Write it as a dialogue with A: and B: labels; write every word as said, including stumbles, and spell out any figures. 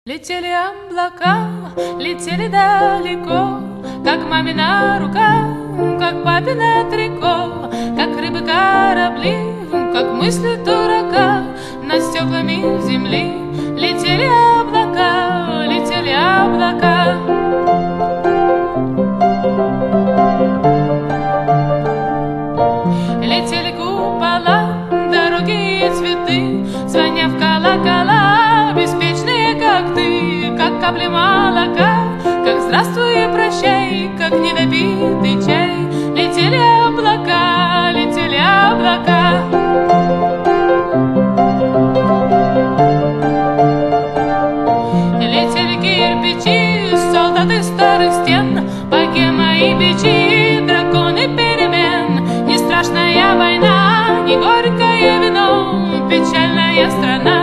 A: Летели облака, летели далеко, как мамина рука, как папино трико, как рыбы корабли, как мысли дурака над стеклами земли. Летели облака, летели облака. Летели купола, дороги и цветы, звоня в колокола, беспечные, как ты, как капли молока, как здравствуй и прощай, как недопитый чай. Летели облака, летели облака. Летели кирпичи, солдаты старых стен, богема и бичи, драконы перемен. Не страшная война, не горькое вино, печальная страна.